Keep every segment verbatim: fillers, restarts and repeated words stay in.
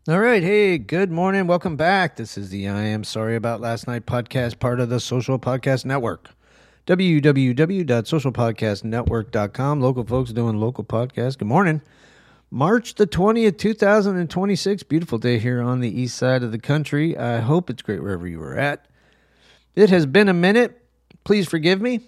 All right. Hey, good morning. Welcome back. This is the I Am Sorry About Last Night podcast, part of the Social Podcast Network. w w w dot social podcast network dot com. Local folks doing local podcasts. Good morning. March the twentieth, two thousand twenty-six. Beautiful day here on the east side of the country. I hope it's great wherever you are at. It has been a minute. Please forgive me.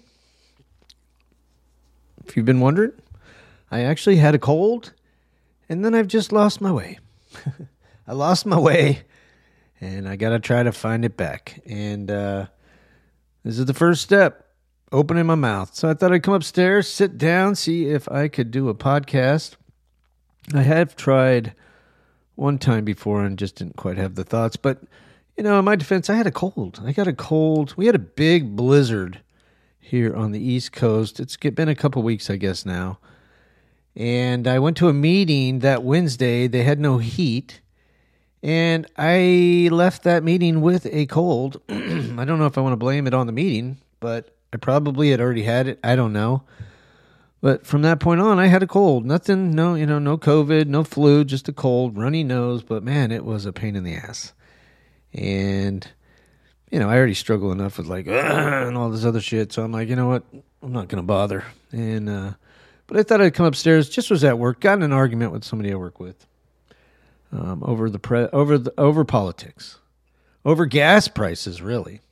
If you've been wondering, I actually had a cold, and then I've just lost my way. I lost my way, and I got to try to find it back. And uh, this is the first step, opening my mouth. So I thought I'd come upstairs, sit down, see if I could do a podcast. I have tried one time before and just didn't quite have the thoughts. But, you know, in my defense, I had a cold. I got a cold. We had a big blizzard here on the East Coast. It's been a couple weeks, I guess, now. And I went to a meeting that Wednesday. They had no heat. And I left that meeting with a cold. I don't know if I want to blame it on the meeting, but I probably had already had it. I don't know. But from that point on, I had a cold. Nothing, no, you know, no COVID, no flu, just a cold, runny nose. But man, it was a pain in the ass. And, you know, I already struggle enough with like, and all this other shit. So I'm like, you know what? I'm not going to bother. And, uh, but I thought I'd come upstairs. Just was at work. Got in an argument with somebody I work with. Um, over the pre- over the over politics, over gas prices, really,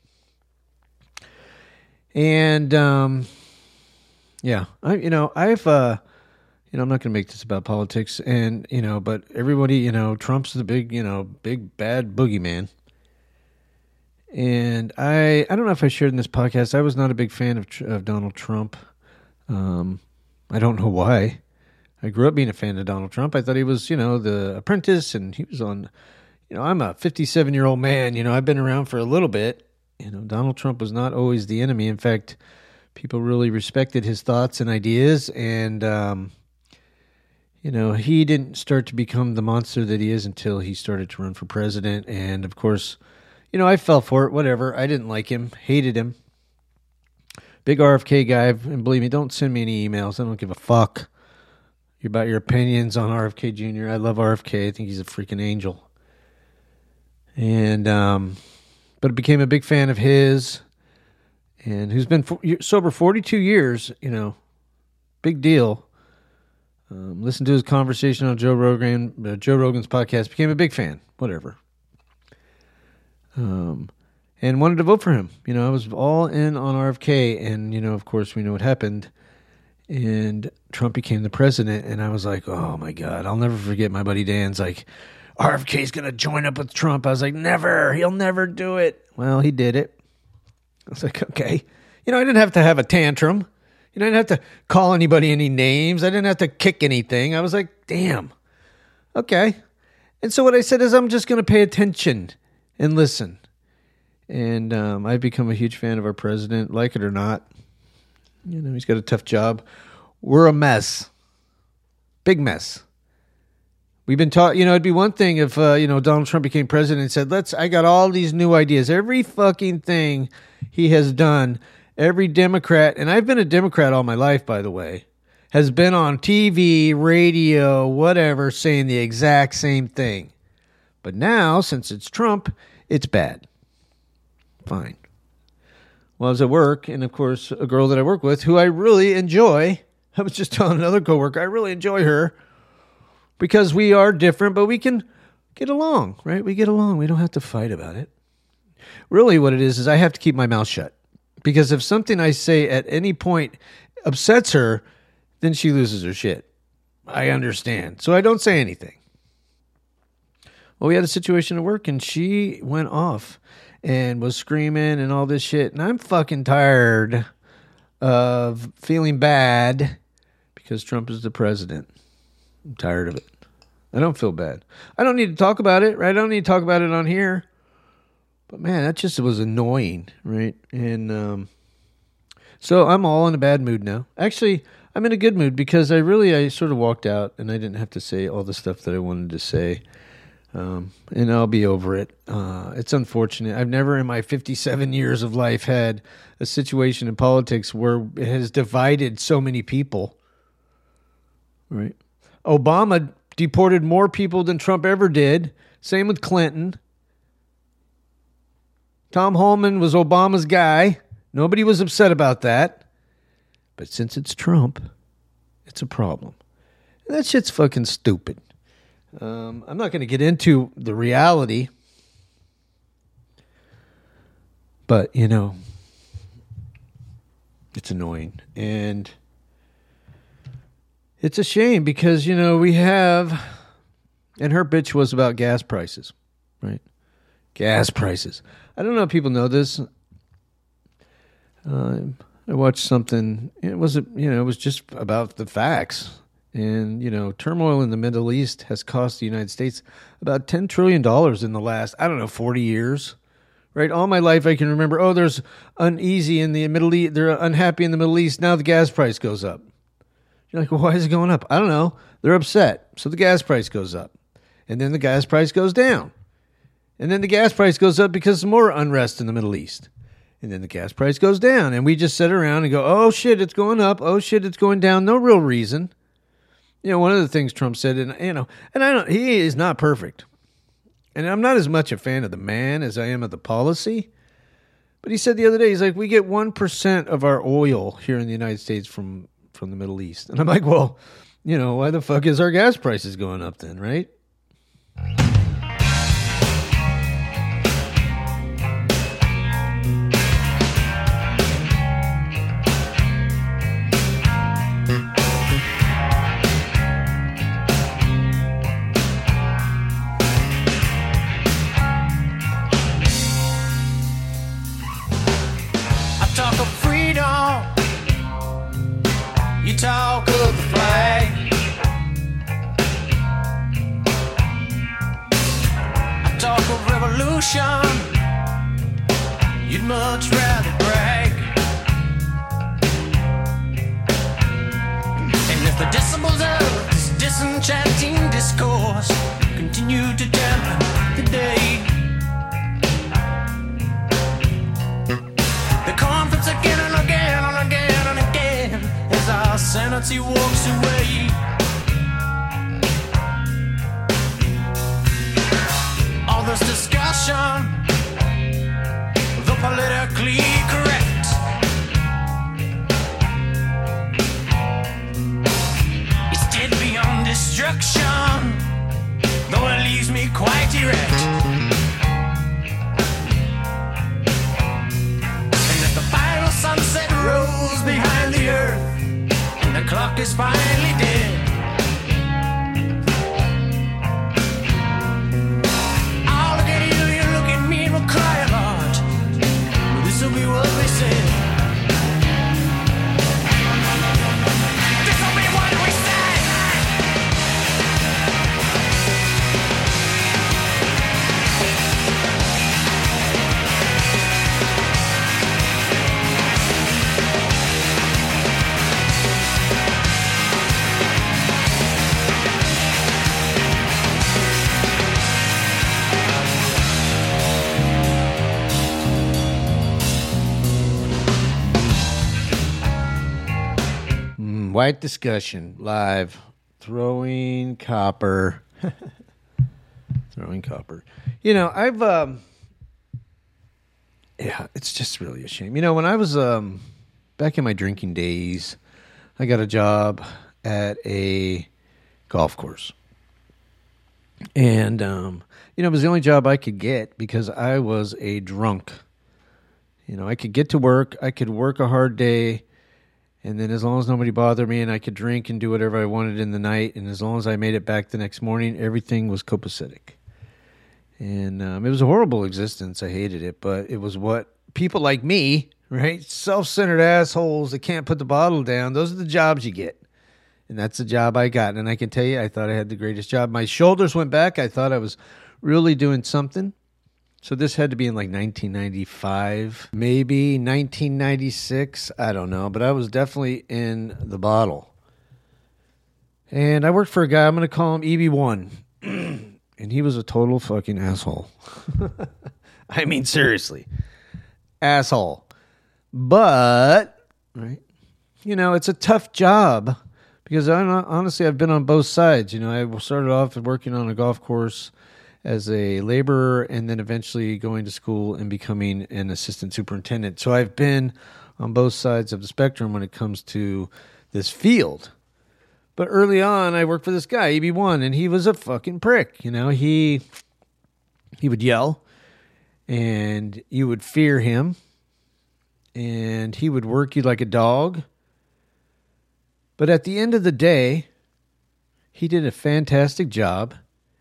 and um, yeah, I you know I've uh, you know I'm not going to make this about politics, and you know, but everybody you know Trump's the big you know big bad boogeyman, and I I don't know if I shared in this podcast. I was not a big fan of of Donald Trump. Um, I don't know why. I grew up being a fan of Donald Trump. I thought he was, you know, the apprentice, and he was on, you know, I'm a fifty-seven-year-old man. You know, I've been around for a little bit. You know, Donald Trump was not always the enemy. In fact, people really respected his thoughts and ideas, and, um, you know, he didn't start to become the monster that he is until he started to run for president. And, of course, you know, I fell for it, whatever. I didn't like him, hated him. Big R F K guy, and believe me, don't send me any emails. I don't give a fuck about your opinions on R F K Junior I love R F K. I think he's a freaking angel. And, um, but I became a big fan of his, and who's been for, sober forty-two years, you know, big deal. Um, listened to his conversation on Joe Rogan, uh, Joe Rogan's podcast, became a big fan, whatever. Um, and wanted to vote for him. You know, I was all in on R F K, and, you know, of course, we know what happened. And Trump became the president, and I was like, oh, my God, I'll never forget my buddy Dan's like, R F K's going to join up with Trump. I was like, never. He'll never do it. Well, he did it. I was like, okay. You know, I didn't have to have a tantrum. You know, I didn't have to call anybody any names. I didn't have to kick anything. I was like, damn. Okay. And so what I said is I'm just going to pay attention and listen. And um, I've become a huge fan of our president, like it or not. You know, he's got a tough job. We're a mess. Big mess. We've been taught, you know, it'd be one thing if, uh, you know, Donald Trump became president and said, let's, I got all these new ideas. Every fucking thing he has done, every Democrat, and I've been a Democrat all my life, by the way, has been on T V, radio, whatever, saying the exact same thing. But now, since it's Trump, it's bad. Fine. Well, I was at work, and of course, a girl that I work with, who I really enjoy, I was just telling another coworker, I really enjoy her, because we are different, but we can get along, right? We get along. We don't have to fight about it. Really what it is, is I have to keep my mouth shut, because if something I say at any point upsets her, then she loses her shit. I understand. So I don't say anything. Well, we had a situation at work, and she went off and was screaming and all this shit. And I'm fucking tired of feeling bad because Trump is the president. I'm tired of it. I don't feel bad. I don't need to talk about it, right? I don't need to talk about it on here. But man, that just was annoying, right? And um, so I'm all in a bad mood now. Actually, I'm in a good mood because I really, I sort of walked out and I didn't have to say all the stuff that I wanted to say. Um, and I'll be over it. Uh, it's unfortunate. I've never in my fifty-seven years of life had a situation in politics where it has divided so many people. Right? Obama deported more people than Trump ever did. Same with Clinton. Tom Holman was Obama's guy. Nobody was upset about that. But since it's Trump, it's a problem. And that shit's fucking stupid. Um, I'm not going to get into the reality. But, you know, it's annoying. And it's a shame because, you know, we have... And her bitch was about gas prices, right? Gas prices. I don't know if people know this. Uh, I watched something. It wasn't, you know, it was just about the facts. And, you know, turmoil in the Middle East has cost the United States about ten trillion dollars in the last, I don't know, forty years, right? All my life I can remember, oh, there's uneasy in the Middle East. They're unhappy in the Middle East. Now the gas price goes up. You're like, well, why is it going up? I don't know. They're upset. So the gas price goes up. And then the gas price goes down. And then the gas price goes up because of more unrest in the Middle East. And then the gas price goes down. And we just sit around and go, oh, shit, it's going up. Oh, shit, it's going down. No real reason. You know, one of the things Trump said, and, you know, and I don't, he is not perfect. And I'm not as much a fan of the man as I am of the policy. But he said the other day, he's like, we get one percent of our oil here in the United States from, from the Middle East. And I'm like, well, you know, why the fuck is our gas prices going up then, right? Talk of the flag. I talk of revolution. You'd much rather brag. And if the decibels of this disenchanting discourse continue to dampen the day, the conference again and again and again and again as our sanity walks away. All this discussion, the politically correct, it's dead beyond destruction, though it leaves me quite erect. And if the final sunset rolls behind the earth, the clock is finally dead, I'll look at you, you look at me, and we'll cry a lot. This'll be what we said. This'll be what we said. White Discussion, live, throwing copper. Throwing copper. You know, I've, um, yeah, it's just really a shame. You know, when I was um, back in my drinking days, I got a job at a golf course. And, um, you know, it was the only job I could get because I was a drunk. You know, I could get to work, I could work a hard day, and then as long as nobody bothered me and I could drink and do whatever I wanted in the night, and as long as I made it back the next morning, everything was copacetic. And um, it was a horrible existence. I hated it, but it was what people like me, right, self-centered assholes that can't put the bottle down, those are the jobs you get. And that's the job I got. And I can tell you, I thought I had the greatest job. My shoulders went back. I thought I was really doing something. So this had to be in like nineteen ninety-five, maybe nineteen ninety-six. I don't know, but I was definitely in the bottle. And I worked for a guy, I'm going to call him E B one. And he was a total fucking asshole. I mean, seriously. Asshole. But, right, you know, it's a tough job because I, honestly, I've been on both sides. You know, I started off working on a golf course, as a laborer and then eventually going to school and becoming an assistant superintendent. So I've been on both sides of the spectrum when it comes to this field. But early on, I worked for this guy, E B one, and he was a fucking prick. You know, he he would yell, and you would fear him, and he would work you like a dog. But at the end of the day, he did a fantastic job,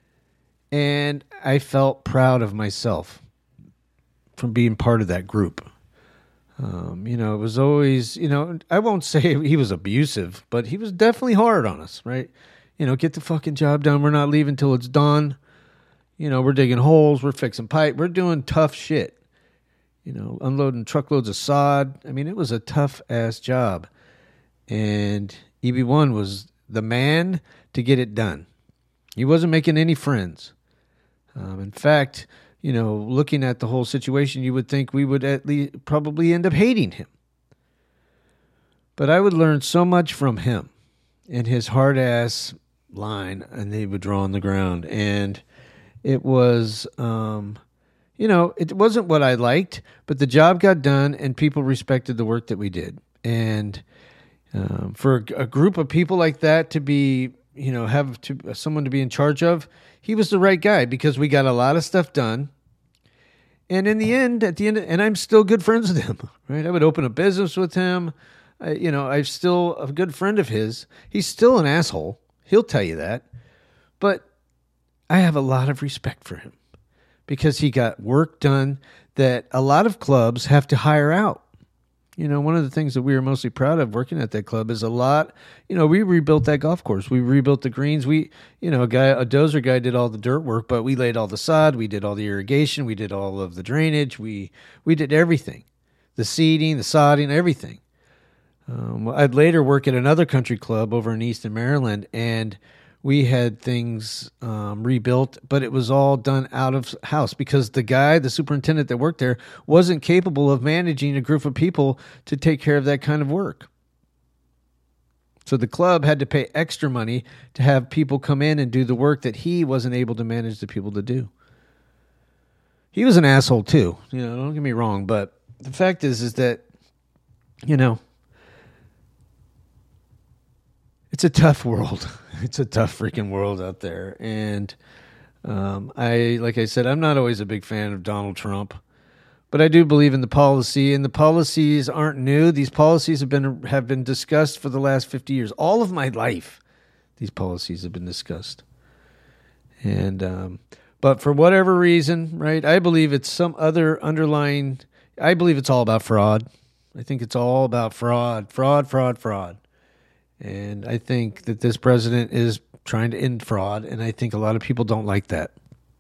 and I felt proud of myself from being part of that group. Um, you know, it was always, you know, I won't say he was abusive, but he was definitely hard on us, right? You know, get the fucking job done. We're not leaving till it's done. You know, we're digging holes. We're fixing pipe. We're doing tough shit. You know, unloading truckloads of sod. I mean, it was a tough-ass job. And E B one was the man to get it done. He wasn't making any friends. Um, in fact, you know, looking at the whole situation, you would think we would at least probably end up hating him. But I would learn so much from him and his hard-ass line, and they would draw on the ground. And it was, um, you know, it wasn't what I liked, but the job got done, and people respected the work that we did. And um, for a, a group of people like that to be, you know, have to someone to be in charge of, he was the right guy because we got a lot of stuff done. And in the end, at the end, and I'm still good friends with him, right? I would open a business with him. I, you know, I'm still a good friend of his. He's still an asshole. He'll tell you that. But I have a lot of respect for him because he got work done that a lot of clubs have to hire out. You know, one of the things that we were mostly proud of working at that club is a lot, you know, we rebuilt that golf course. We rebuilt the greens. We, you know, a guy, a dozer guy did all the dirt work, but we laid all the sod. We did all the irrigation. We did all of the drainage. We, we did everything, the seeding, the sodding, everything. Um, I'd later work at another country club over in Easton, Maryland, and we had things um, rebuilt, but it was all done out of house because the guy, the superintendent that worked there, wasn't capable of managing a group of people to take care of that kind of work. So the club had to pay extra money to have people come in and do the work that he wasn't able to manage the people to do. He was an asshole too, you know, don't get me wrong, but the fact is, is that, you know, it's a tough world. It's a tough freaking world out there. And um, I, like I said, I'm not always a big fan of Donald Trump, but I do believe in the policy, and the policies aren't new. These policies have been have been discussed for the last fifty years. All of my life, these policies have been discussed. And um, but for whatever reason, right, I believe it's some other underlying, I believe it's all about fraud. I think it's all about fraud, fraud, fraud, fraud. And I think that this president is trying to end fraud, and I think a lot of people don't like that.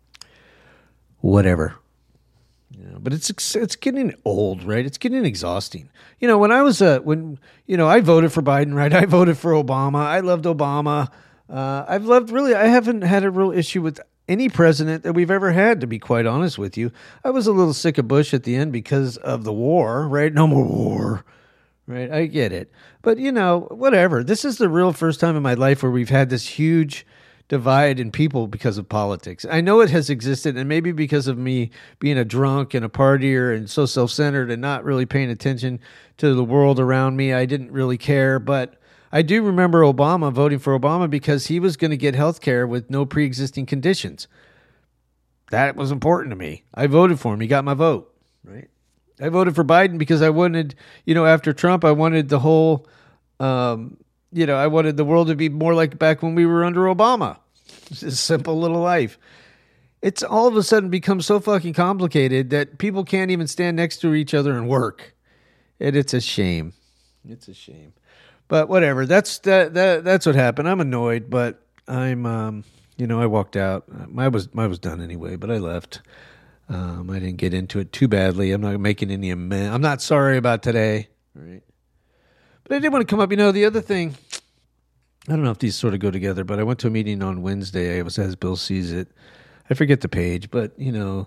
Whatever. You know, but it's it's getting old, right? It's getting exhausting. You know, when I was uh, when you know I voted for Biden, right? I voted for Obama. I loved Obama. Uh, I've loved really. I haven't had a real issue with any president that we've ever had, to be quite honest with you. I was a little sick of Bush at the end because of the war, right? No more war. Right, I get it. But, you know, whatever. This is the real first time in my life where we've had this huge divide in people because of politics. I know it has existed, and maybe because of me being a drunk and a partier and so self-centered and not really paying attention to the world around me, I didn't really care. But I do remember Obama, voting for Obama because he was going to get health care with no pre-existing conditions. That was important to me. I voted for him. He got my vote, right? I voted for Biden because I wanted, you know, after Trump, I wanted the whole, um, you know, I wanted the world to be more like back when we were under Obama. It's a simple little life. It's all of a sudden become so fucking complicated that people can't even stand next to each other and work. And it's a shame. It's a shame. But whatever. That's that, that that's what happened. I'm annoyed, but I'm, um, you know, I walked out. I was, I was done anyway, but I left. Um, I didn't get into it too badly. I'm not making any amends. I'm not sorry about today. Right. But I did want to come up. You know, the other thing, I don't know if these sort of go together, but I went to a meeting on Wednesday. It was as Bill sees it. I forget the page, but, you know,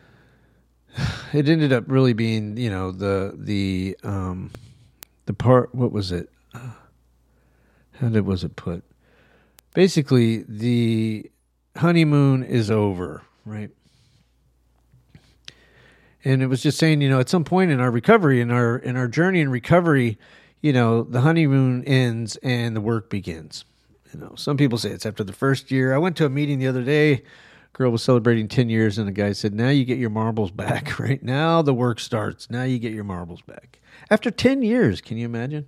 it ended up really being, you know, the, the, um, the part, what was it? Uh, how did, was it put? Basically, the honeymoon is over. right? And it was just saying, you know, at some point in our recovery, in our in our journey in recovery, you know, the honeymoon ends and the work begins. You know, some people say it's after the first year. I went to a meeting the other day. Girl was celebrating ten years, and the guy said, now you get your marbles back, right? Now the work starts. Now you get your marbles back. After ten years, can you imagine?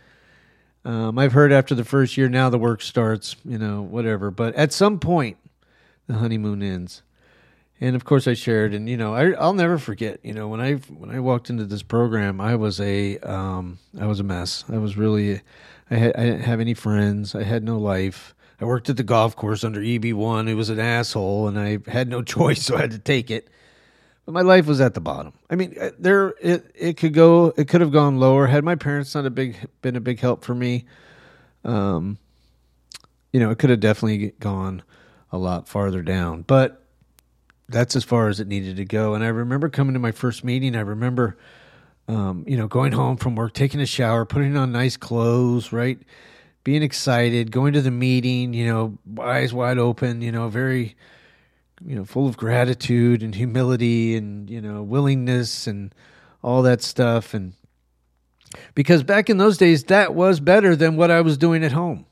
Um, I've heard after the first year, now the work starts, you know, whatever. But at some point, the honeymoon ends. And of course I shared, and, you know, I, I'll never forget, you know, when I when I walked into this program, I was a, um, I was a mess. I was really, I, had, I didn't have any friends. I had no life. I worked at the golf course under E B one. He was an asshole, and I had no choice, so I had to take it. But my life was at the bottom. I mean, there it it could go, it could have gone lower. Had my parents not a big been a big help for me, um, you know, it could have definitely gone a lot farther down. But that's as far as it needed to go. And I remember coming to my first meeting. I remember, um, you know, going home from work, taking a shower, putting on nice clothes, right? Being excited, going to the meeting, you know, eyes wide open, you know, very, you know, full of gratitude and humility and, you know, willingness and all that stuff. And because back in those days, that was better than what I was doing at home.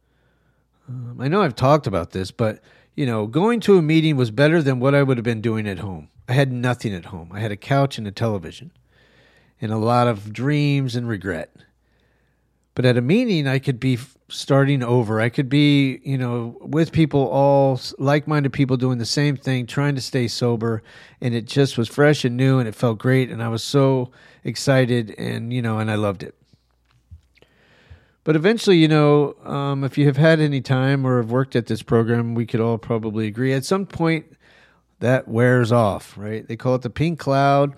Um, I know I've talked about this, but, you know, going to a meeting was better than what I would have been doing at home. I had nothing at home. I had a couch and a television and a lot of dreams and regret. But at a meeting, I could be starting over. I could be, you know, with people, all like-minded people doing the same thing, trying to stay sober. And it just was fresh and new, and it felt great. And I was so excited, and, you know, and I loved it. But eventually, you know, um, if you have had any time or have worked at this program, we could all probably agree at some point that wears off, right? They call it the pink cloud.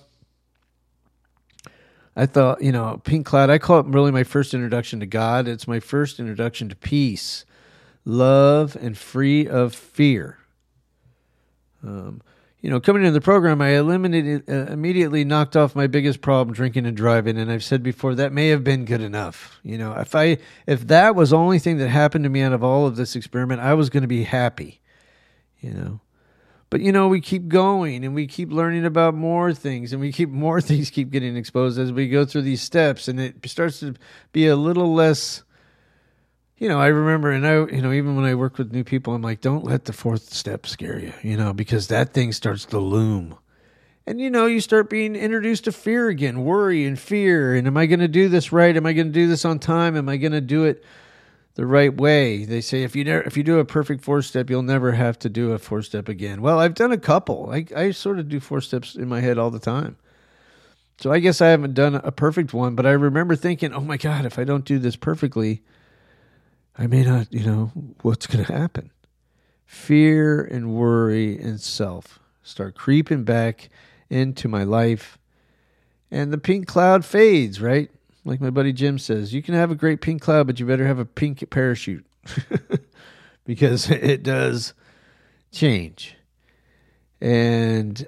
I thought, you know, pink cloud, I call it really my first introduction to God. It's my first introduction to peace, love, and free of fear. Um, you know, coming into the program, I eliminated, uh, immediately knocked off my biggest problem, drinking and driving. And I've said before, that may have been good enough. You know, if I, if that was the only thing that happened to me out of all of this experiment, I was going to be happy, you know. But, you know, we keep going and we keep learning about more things, and we keep more things keep getting exposed as we go through these steps. And it starts to be a little less, you know, I remember, and I, you know, even when I work with new people, I'm like, don't let the fourth step scare you, you know, because that thing starts to loom. And, you know, you start being introduced to fear again, worry and fear. And am I going to do this right? Am I going to do this on time? Am I going to do it the right way? They say if you never, if you do a perfect four step, you'll never have to do a four step again. Well, I've done a couple. I, I sort of do four steps in my head all the time. So I guess I haven't done a perfect one, but I remember thinking, oh my God, if I don't do this perfectly, I may not, you know, what's going to happen? Fear and worry and self start creeping back into my life, and the pink cloud fades, right? Like my buddy Jim says, you can have a great pink cloud, but you better have a pink parachute because it does change. And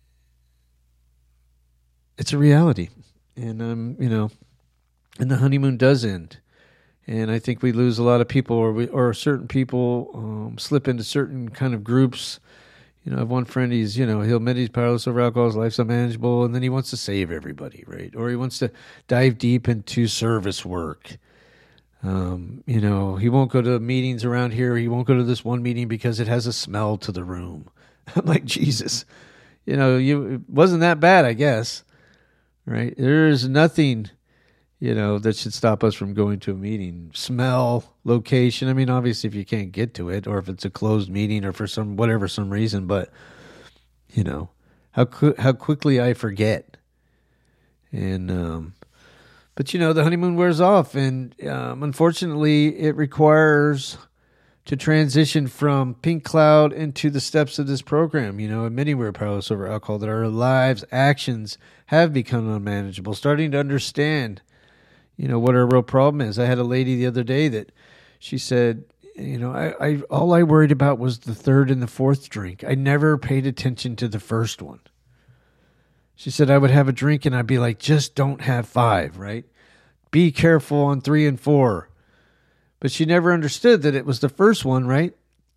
it's a reality. And, um, you know, and the honeymoon does end. And I think we lose a lot of people, or we, or certain people um, slip into certain kind of groups. You know, I have one friend, he's, you know, he'll admit he's powerless over alcohol, his life's unmanageable, and then he wants to save everybody, right? Or he wants to dive deep into service work. Um, you know, he won't go to meetings around here. He won't go to this one meeting because it has a smell to the room. I'm like, Jesus, you know, you it wasn't that bad, I guess, right? There is nothing, you know, that should stop us from going to a meeting. Smell, location. I mean, obviously, if you can't get to it, or if it's a closed meeting, or for some whatever some reason, but you know, how qu- how quickly I forget. And um, but you know, the honeymoon wears off, and um, unfortunately, it requires to transition from pink cloud into the steps of this program. You know, admitting we're powerless over alcohol, that our lives, actions have become unmanageable, starting to understand, you know, what our real problem is. I had a lady the other day that she said, you know, I, I all I worried about was the third and the fourth drink. I never paid attention to the first one. She said I would have a drink and I'd be like, just don't have five, right? Be careful on three and four. But she never understood that it was the first one, right?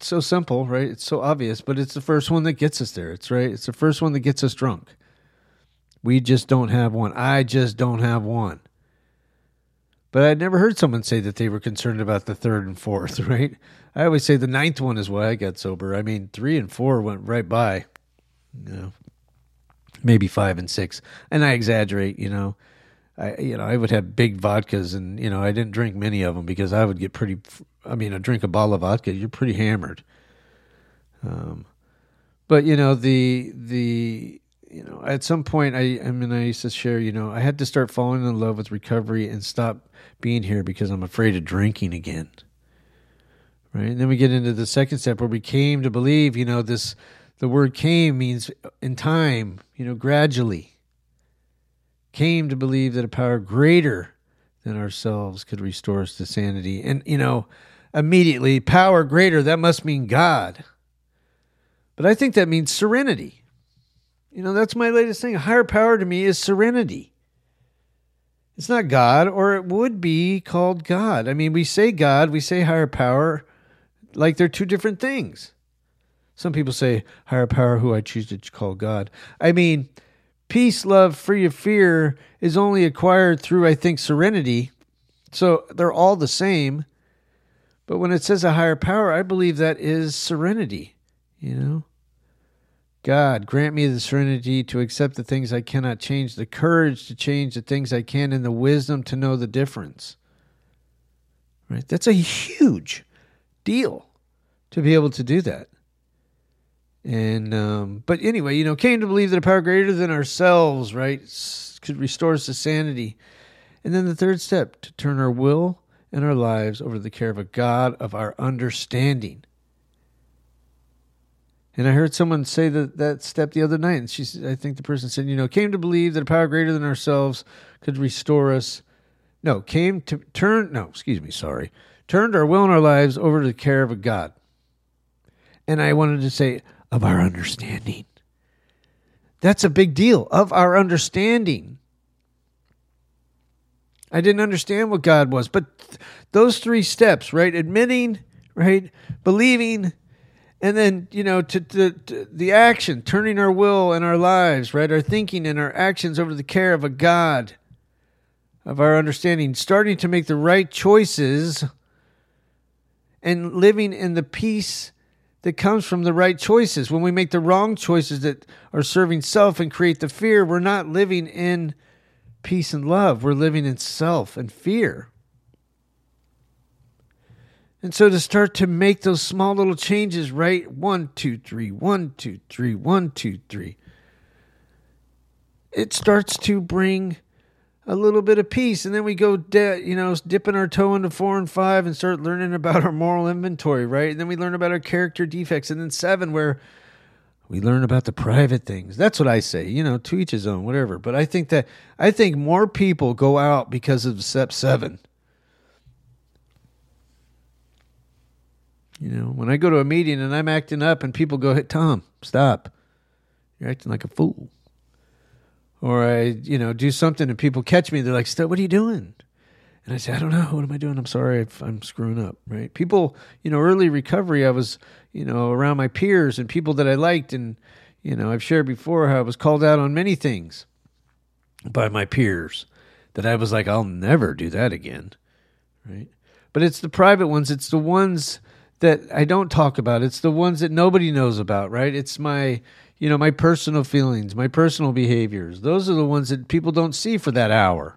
so simple, right? It's so obvious, but it's the first one that gets us there. It's right. It's the first one that gets us drunk. We just don't have one. I just don't have one. But I'd never heard someone say that they were concerned about the third and fourth, right? I always say the ninth one is why I got sober. I mean, three and four went right by, you know, maybe five and six. And I exaggerate, you know. I, you know, I would have big vodkas and, you know, I didn't drink many of them because I would get pretty, I mean, I drink a bottle of vodka, you're pretty hammered. Um, but, you know, the, the, you know, at some point, I, I mean, I used to share, you know, I had to start falling in love with recovery and stop being here because I'm afraid of drinking again. Right. And then we get into the second step where we came to believe, you know, this, the word came means in time, you know, gradually. Came to believe that a power greater than ourselves could restore us to sanity. And, you know, immediately, power greater, that must mean God. But I think that means serenity. You know, that's my latest thing. A higher power to me is serenity. It's not God, or it would be called God. I mean, we say God, we say higher power, like they're two different things. Some people say higher power, who I choose to call God. I mean, peace, love, free of fear is only acquired through, I think, serenity. So they're all the same. But when it says a higher power, I believe that is serenity, you know. God, grant me the serenity to accept the things I cannot change, the courage to change the things I can, and the wisdom to know the difference. Right? That's a huge deal to be able to do that. And, um, but anyway, you know, came to believe that a power greater than ourselves, right, could restore us to sanity. And then the third step, to turn our will and our lives over to the care of a God of our understanding. And I heard someone say that, that step the other night, and she, I think the person said, you know, came to believe that a power greater than ourselves could restore us. No, came to turn, no, excuse me, sorry. Turned our will and our lives over to the care of a God. And I wanted to say, of our understanding. That's a big deal, of our understanding. I didn't understand what God was, but th- those three steps, right? Admitting, right? Believing, and then, you know, to, to, to the action, turning our will and our lives, right? Our thinking and our actions over to the care of a God, of our understanding, starting to make the right choices and living in the peace that comes from the right choices. When we make the wrong choices that are serving self and create the fear, we're not living in peace and love. We're living in self and fear. And so to start to make those small little changes, right? One, two, three, one, two, three, one, two, three. It starts to bring a little bit of peace. And then we go, de- you know, dipping our toe into four and five and start learning about our moral inventory, right? And then we learn about our character defects. And then seven, where we learn about the private things. That's what I say, you know, to each his own, whatever. But I think that, I think more people go out because of step seven. You know, when I go to a meeting and I'm acting up and people go, hey, Tom, stop. You're acting like a fool. Or I, you know, do something and people catch me. They're like, "What are you doing?" And I say, "I don't know. What am I doing? I'm sorry if I'm screwing up." Right? People, you know, early recovery, I was, you know, around my peers and people that I liked. And, you know, I've shared before how I was called out on many things by my peers that I was like, I'll never do that again. Right? But it's the private ones. It's the ones that I don't talk about. It's the ones that nobody knows about, right? It's my, you know, my personal feelings, my personal behaviors. Those are the ones that people don't see for that hour.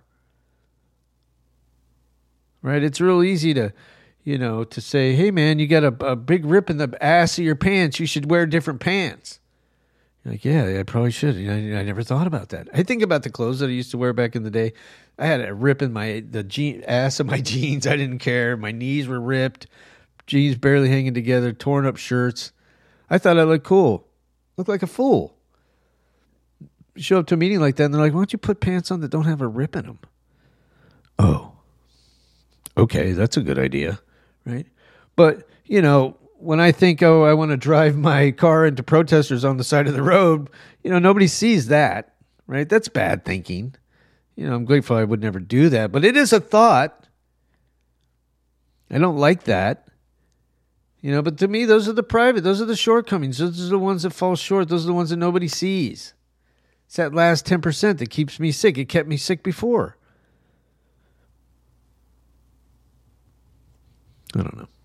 Right? It's real easy to, you know, to say, hey man, you got a, a big rip in the ass of your pants. You should wear different pants. You're like, yeah, I probably should. You know, I never thought about that. I think about the clothes that I used to wear back in the day. I had a rip in my, the jean, ass of my jeans. I didn't care. My knees were ripped. Jeans barely hanging together, torn up shirts. I thought I looked cool. Looked like a fool. You show up to a meeting like that, and they're like, why don't you put pants on that don't have a rip in them? Oh, okay, that's a good idea, right? But, you know, when I think, oh, I want to drive my car into protesters on the side of the road, you know, nobody sees that, right? That's bad thinking. You know, I'm grateful I would never do that, but it is a thought. I don't like that. You know, but to me, those are the private. Those are the shortcomings. Those are the ones that fall short. Those are the ones that nobody sees. It's that last ten percent that keeps me sick. It kept me sick before. I don't know.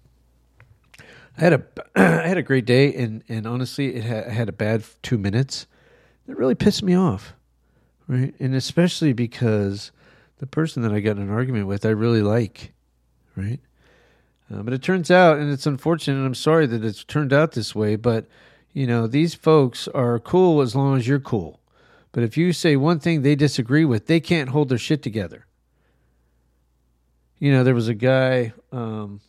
I had a I had a great day, and, and honestly, it had, I had a bad two minutes. It really pissed me off, right? And especially because the person that I got in an argument with, I really like, right? Uh, but it turns out, and it's unfortunate, and I'm sorry that it's turned out this way, but, you know, these folks are cool as long as you're cool. But if you say one thing they disagree with, they can't hold their shit together. You know, there was a guy, um,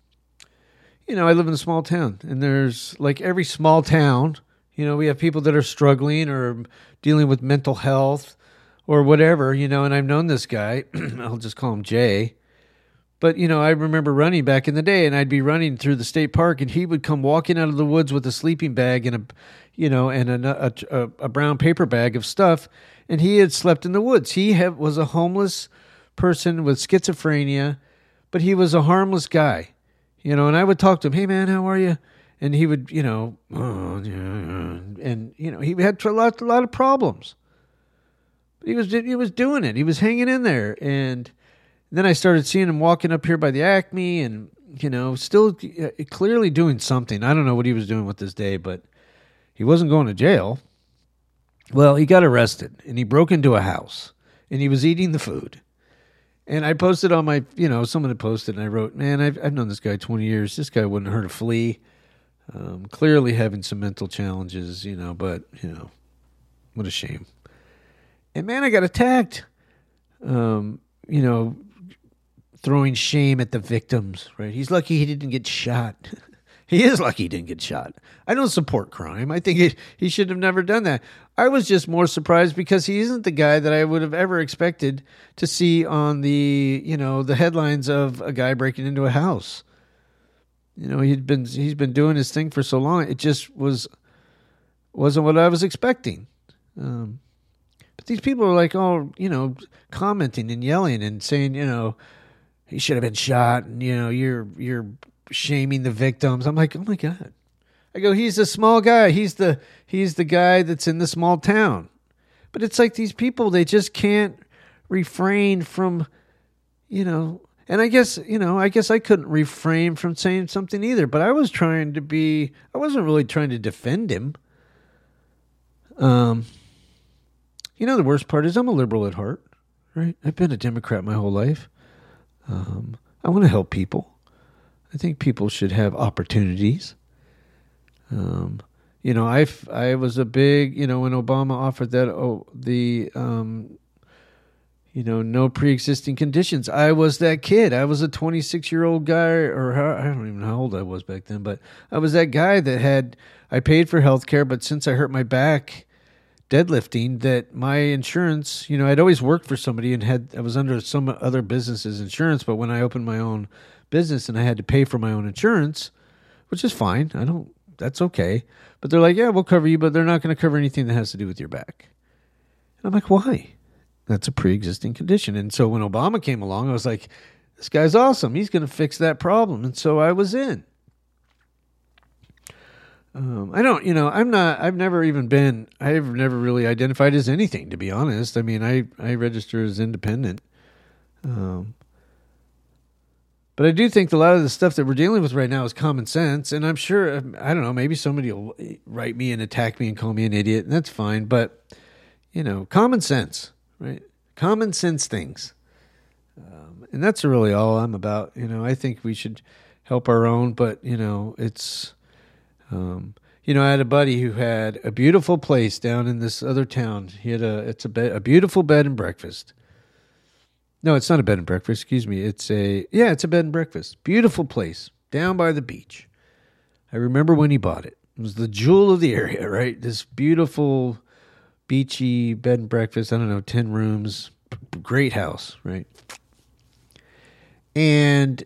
you know, I live in a small town, and there's, like every small town, you know, we have people that are struggling or dealing with mental health or whatever, you know, and I've known this guy, I'll just call him Jay. But, you know, I remember running back in the day, and I'd be running through the state park, and he would come walking out of the woods with a sleeping bag and a, you know, and a, a, a brown paper bag of stuff, and he had slept in the woods. He have, was a homeless person with schizophrenia, but he was a harmless guy, you know, and I would talk to him, hey, man, how are you? And he would, you know, oh, and, you know, he had a lot, a lot of problems. But he was, he was doing it. He was hanging in there, and then I started seeing him walking up here by the Acme and, you know, still clearly doing something. I don't know what he was doing with this day, but he wasn't going to jail. Well, he got arrested, and he broke into a house, and he was eating the food. And I posted on my, you know, someone had posted, and I wrote, man, I've, I've known this guy twenty years. This guy wouldn't hurt a flea. Um, clearly having some mental challenges, you know, but, you know, what a shame. And, man, I got attacked, um, you know, throwing shame at the victims, right? He's lucky he didn't get shot. He is lucky he didn't get shot. I don't support crime. I think it, he should have never done that. I was just more surprised because he isn't the guy that I would have ever expected to see on the, you know, the headlines of a guy breaking into a house. You know, he'd been he's been doing his thing for so long. It just was wasn't what I was expecting. Um, but these people are like, oh, you know, commenting and yelling and saying, you know, he should have been shot, and, you know, you're you're shaming the victims. I'm like, oh my God. I go, he's a small guy. He's the he's the guy that's in the small town. But it's like these people, they just can't refrain from, you know, and I guess, you know, I guess I couldn't refrain from saying something either, but I was trying to be, I wasn't really trying to defend him. Um, you know, the worst part is I'm a liberal at heart, right? I've been a Democrat my whole life. Um, I want to help people. I think people should have opportunities. Um, you know, I I was a big, you know, when Obama offered that, oh, the, um, you know, no pre-existing conditions. I was that kid. I was a twenty-six-year-old guy, or how, I don't even know how old I was back then, but I was that guy that had, I paid for health care, but since I hurt my back deadlifting, that my insurance, you know, I'd always worked for somebody and had, I was under some other business's insurance, but when I opened my own business and I had to pay for my own insurance, which is fine, I don't, that's okay. But they're like, yeah, we'll cover you, but they're not going to cover anything that has to do with your back. And I'm like, why? That's a pre-existing condition. And so when Obama came along, I was like, this guy's awesome. He's going to fix that problem. And so I was in. Um, I don't, you know, I'm not, I've never even been, I've never really identified as anything, to be honest. I mean, I, I register as independent. Um, but I do think a lot of the stuff that we're dealing with right now is common sense. And I'm sure, I don't know, maybe somebody will write me and attack me and call me an idiot, and that's fine. But, you know, common sense, right? Common sense things. Um, and that's really all I'm about. You know, I think we should help our own, but, you know, it's, um, you know, I had a buddy who had a beautiful place down in this other town. He had a, it's a bed, a beautiful bed and breakfast. No, it's not a bed and breakfast. Excuse me. It's a, yeah, it's a bed and breakfast. Beautiful place down by the beach. I remember when he bought it. It was the jewel of the area, right? This beautiful beachy bed and breakfast. I don't know, ten rooms, great house, right? And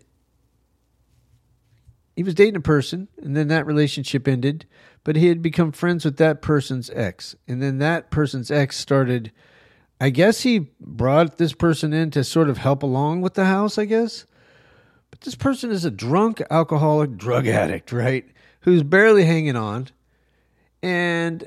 he was dating a person, and then that relationship ended, but he had become friends with that person's ex. And then that person's ex started, I guess he brought this person in to sort of help along with the house, I guess. But this person is a drunk, alcoholic, drug addict, right? Who's barely hanging on. And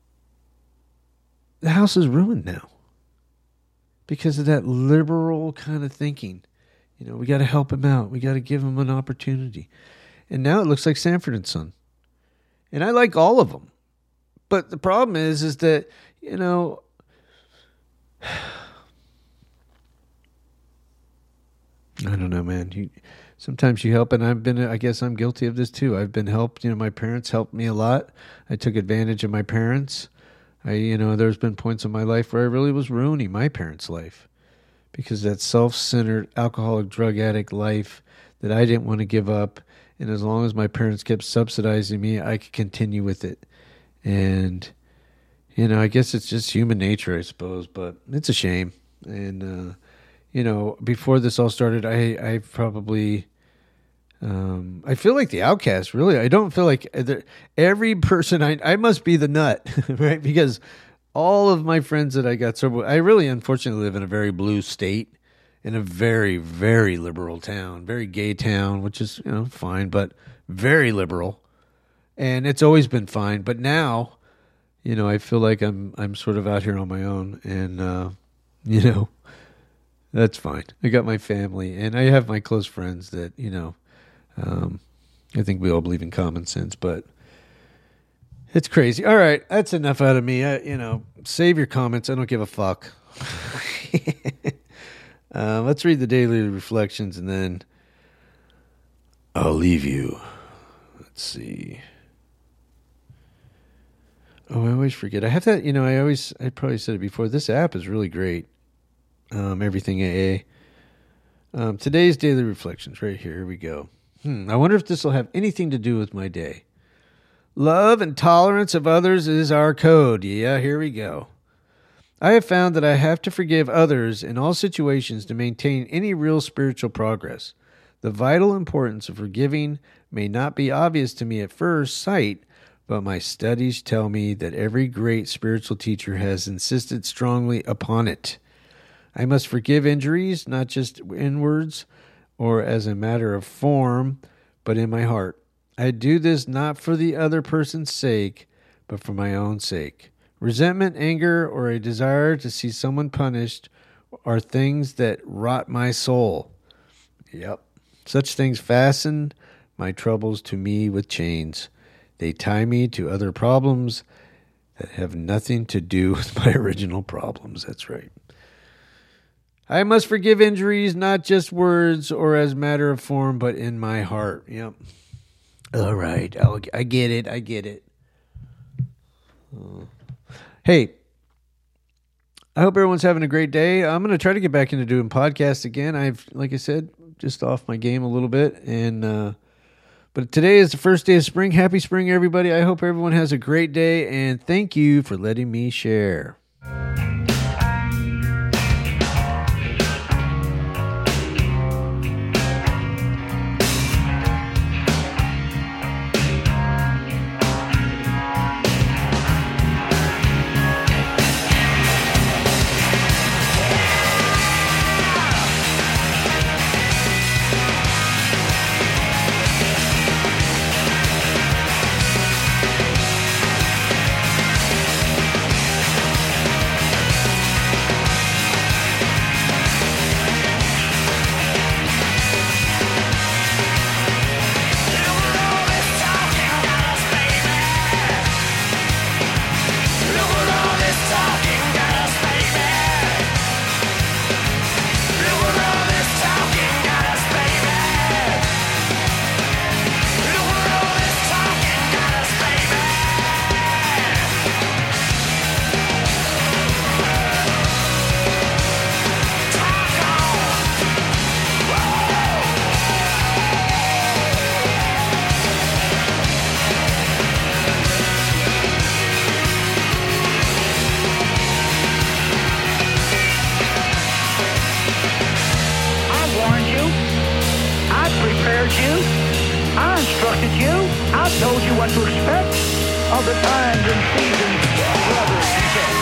the house is ruined now because of that liberal kind of thinking. You know, we got to help him out. We got to give him an opportunity. And now it looks like Sanford and Son. And I like all of them. But the problem is, is that, you know, I don't know, man. You, sometimes you help, and I've been, I guess I'm guilty of this too. I've been helped. You know, my parents helped me a lot. I took advantage of my parents. I, you know, there's been points in my life where I really was ruining my parents' life because that self-centered, alcoholic, drug addict life that I didn't want to give up. And as long as my parents kept subsidizing me, I could continue with it. And, you know, I guess it's just human nature, I suppose, but it's a shame. And, uh, you know, before this all started, I, I probably, um, I feel like the outcast, really. I don't feel like every person, I, I must be the nut, right? Because all of my friends that I got sober, I really unfortunately live in a very blue state, in a very, very liberal town, very gay town, which is, you know, fine, but very liberal. And it's always been fine. But now, you know, I feel like I'm I'm sort of out here on my own. And, uh, you know, that's fine. I got my family. And I have my close friends that, you know, um, I think we all believe in common sense. But it's crazy. All right. That's enough out of me. I, you know, save your comments. I don't give a fuck. Uh, let's read the daily reflections, and then I'll leave you. Let's see. Oh, I always forget. I have that, you know, I always, I probably said it before. This app is really great. Um, Everything A A. Um, today's daily reflections, right here. Here we go. Hmm, I wonder if this will have anything to do with my day. Love and tolerance of others is our code. Yeah, here we go. I have found that I have to forgive others in all situations to maintain any real spiritual progress. The vital importance of forgiving may not be obvious to me at first sight, but my studies tell me that every great spiritual teacher has insisted strongly upon it. I must forgive injuries, not just in words or as a matter of form, but in my heart. I do this not for the other person's sake, but for my own sake. Resentment, anger, or a desire to see someone punished are things that rot my soul. Yep. Such things fasten my troubles to me with chains. They tie me to other problems that have nothing to do with my original problems. That's right. I must forgive injuries, not just words or as matter of form, but in my heart. Yep. All right. I'll, I get it. I get it. Uh. Hey, I hope everyone's having a great day. I'm going to try to get back into doing podcasts again. I've, like I said, just off my game a little bit. And uh, but today is the first day of spring. Happy spring, everybody. I hope everyone has a great day. And thank you for letting me share. I told you what to expect of the times and seasons, brothers and sisters.